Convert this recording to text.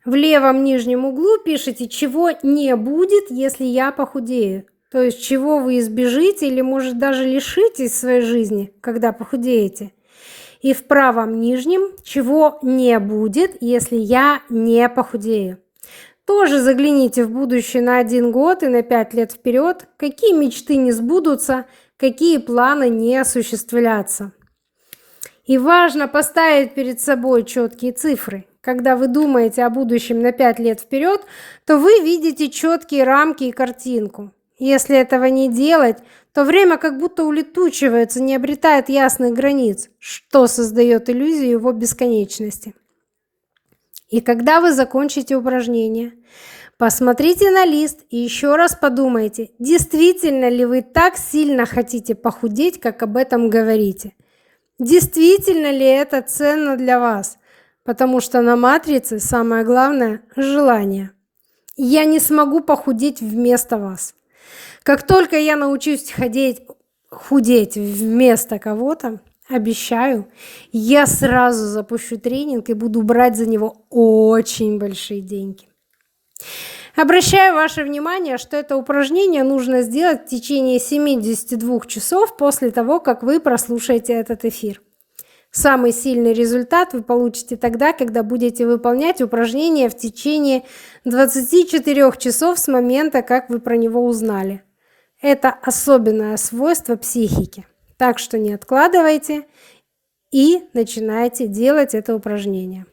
В левом нижнем углу пишите, чего не будет, если я похудею. То есть, чего вы избежите или, может, даже лишитесь в своей жизни, когда похудеете. И в правом нижнем, чего не будет, если я не похудею. Тоже загляните в будущее на 1 год и на 5 лет вперед, какие мечты не сбудутся, какие планы не осуществлятся. И важно поставить перед собой четкие цифры. Когда вы думаете о будущем на 5 лет вперед, то вы видите четкие рамки и картинку. Если этого не делать, то время как будто улетучивается, не обретает ясных границ, что создает иллюзию его бесконечности. И когда вы закончите упражнение, посмотрите на лист и еще раз подумайте, действительно ли вы так сильно хотите похудеть, как об этом говорите. Действительно ли это ценно для вас? Потому что на матрице самое главное – желание. Я не смогу похудеть вместо вас. Как только я научусь худеть вместо кого-то, обещаю, я сразу запущу тренинг и буду брать за него очень большие деньги. Обращаю ваше внимание, что это упражнение нужно сделать в течение 72 часов после того, как вы прослушаете этот эфир. Самый сильный результат вы получите тогда, когда будете выполнять упражнение в течение 24 часов с момента, как вы про него узнали. Это особенное свойство психики. Так что не откладывайте и начинайте делать это упражнение.